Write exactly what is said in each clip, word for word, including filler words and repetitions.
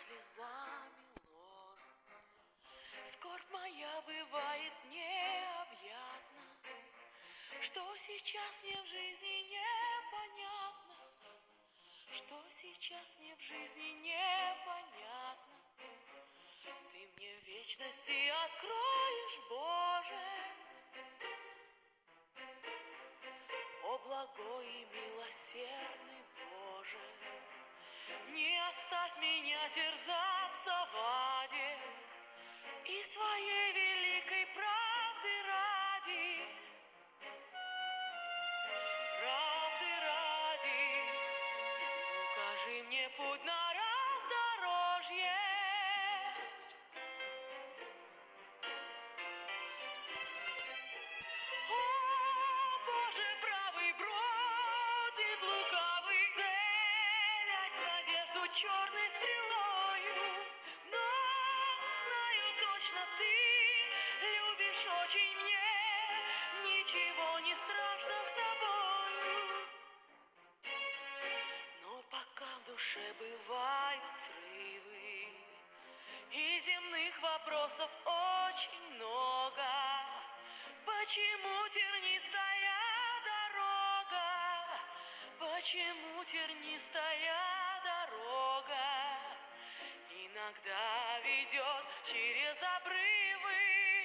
слезами ложу. Скорбь моя бывает необъятна, что сейчас мне в жизни непонятно, что сейчас мне в жизни непонятно. Ты мне в вечности откроешь, Боже, о благой и милосердный Боже. Не оставь меня терзаться в аде, и своей великой правды ради, правды ради, укажи мне путь на раздорожье. О, Боже, правый бродит лукавый, целясь в надежду черной стрелою, но знаю точно, ты любишь очень мне, ничего не страшно с тобою. Но пока в душе бывают срывы, и земных вопросов очень много, почему тернистая дорога, почему тернистая дорога иногда ведет через обрывы?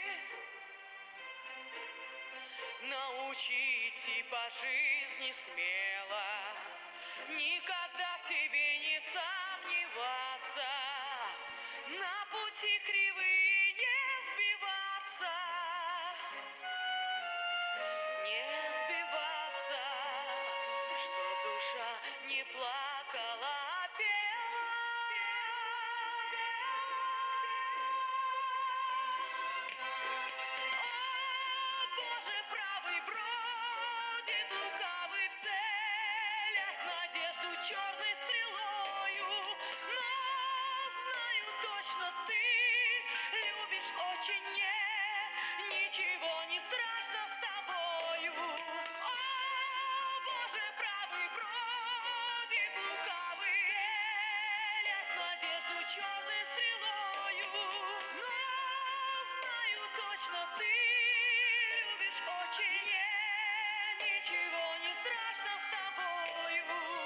Научи идти по жизни смело, никогда в тебе не сомневаться, на пути кривые не сбиваться, не сбиваться, чтоб душа не плакала, а пела. О, Боже, правый бродит лукавый, целясь в надежду черной стрелою, но знаю точно, ты любишь очень мне, ничего не страшно с тобою. О, Боже, правый бродит лукавый, целясь в надежду черной стрелою, но знаю точно, ты любишь очень мне, ничего не страшно с тобою.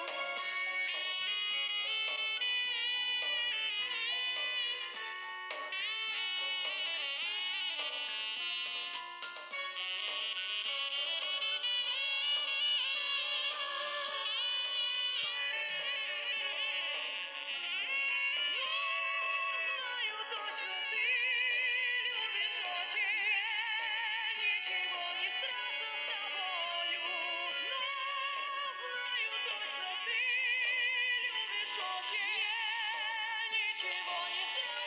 Знаю точно, ты любишь очень мне, ничего не страшно с тобою. Но знаю точно, ты любишь очень мне, ничего не страшно.